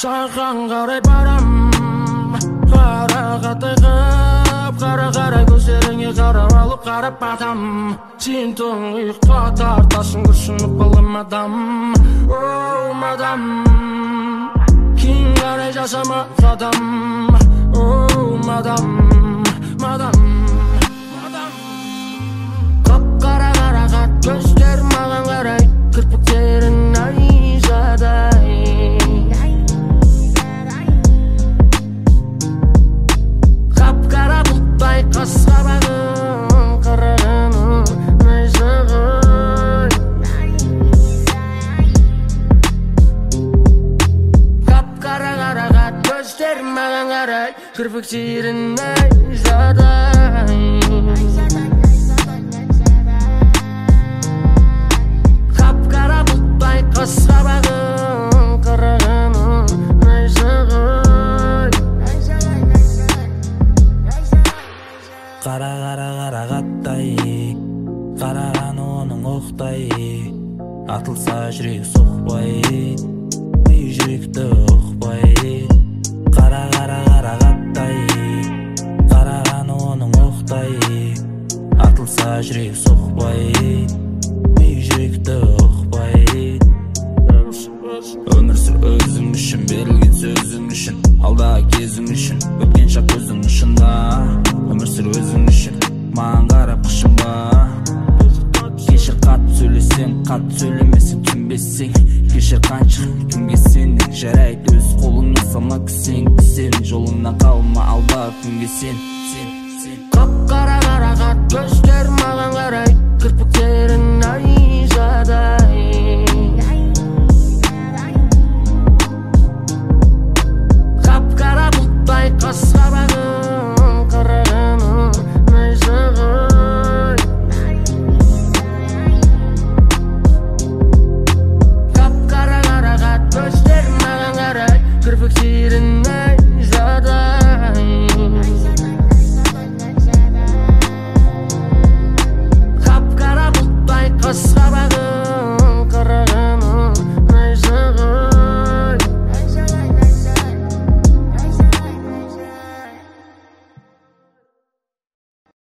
Саған қарай барам, қарақатай қып, қара көздеріңе қарап алып қарап батам. Сен тұңғиыққа тартасың күрсініп балым адам. Оу мадам, кейін қарай жасама қадам. Оу мадам, қап-қара қарақат көздер маған қарай, кірпіктерің найзадай. Қап-қара бұлттай қас-қабағың, қарағаның найзағай. Қап-қара қарақат көздер маған қарай, кірпіктерің найзадай. Қап-қара бұлттай қас-қабағың, қарағаның найзағай. Қара қарағаттай, қараған оның оқтай, атылса жүрек соқпай, ми жүректі ұқпай. Қара қарағаттай, қараған оның оқтай, атылса жүрек соқпай, ми жүректі ұқпай. Өмір сүр өзің үшін, берілген сөзің үшін, алдағы кезің үшін, өткен шақ көзің ұшында. Өмір сүр өзің үшін, маған қарап қышынба. Кешір қатты сөйлесең, қатты сөйлемесең, түнбесең. Кешір қанша кімге сендің, жарайды өз қолыңа салма күсең. Сен жолыңнан қалма, алда күнге сен. Қап-қара қарақат көздер маған қарай,